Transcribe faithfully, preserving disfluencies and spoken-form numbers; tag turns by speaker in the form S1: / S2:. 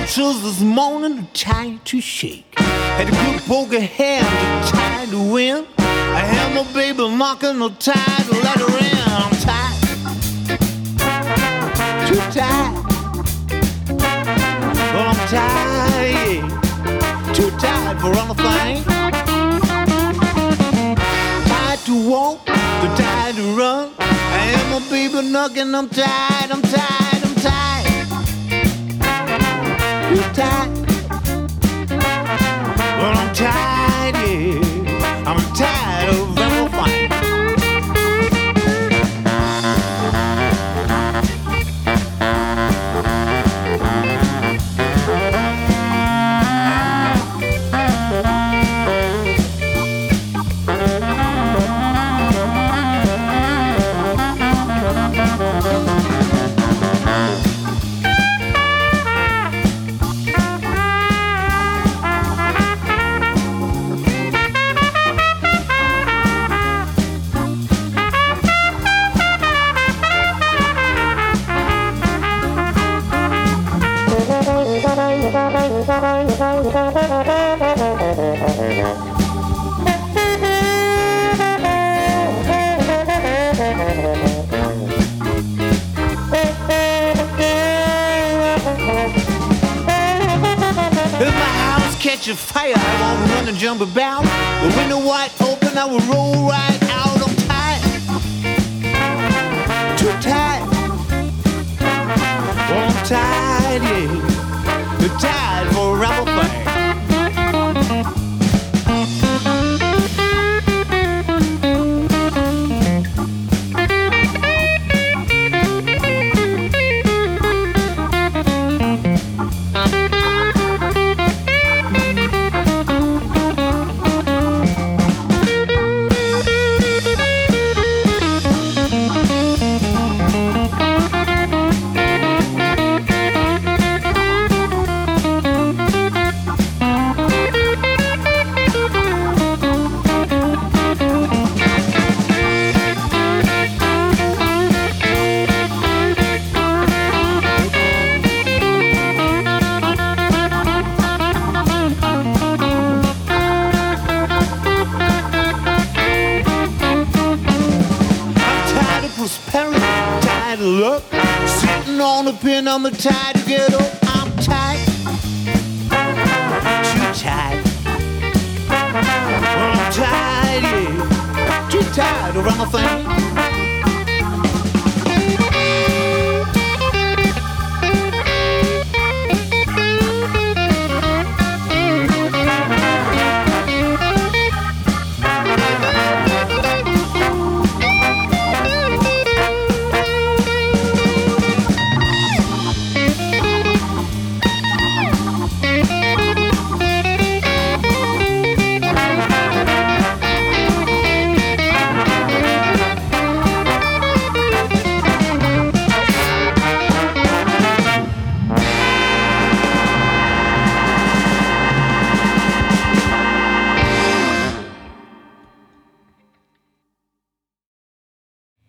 S1: Choose this morning, time to shake. Had a good poker hand, the tide to win. I had my baby knocking the tide to let her in. I'm tired, too tired. Well, I'm tired, yeah. Too tired for anything. Tired to walk, the tide to run. I had my baby knocking, I'm tired, I'm tired, I'm tired. Too tired. Well, I'm tired, yeah. I'm tired of everything. If my house catch a fire, I won't run and jump about. The window wide open, I will roll right out. I'm tired, too tired. Well, I'm tired, yeah. Too tired for everything. Tired of luck, sitting on a pin, I'm tired to get up. I'm tired, too tired. Well, I'm tired, yeah, too tired to run a thing.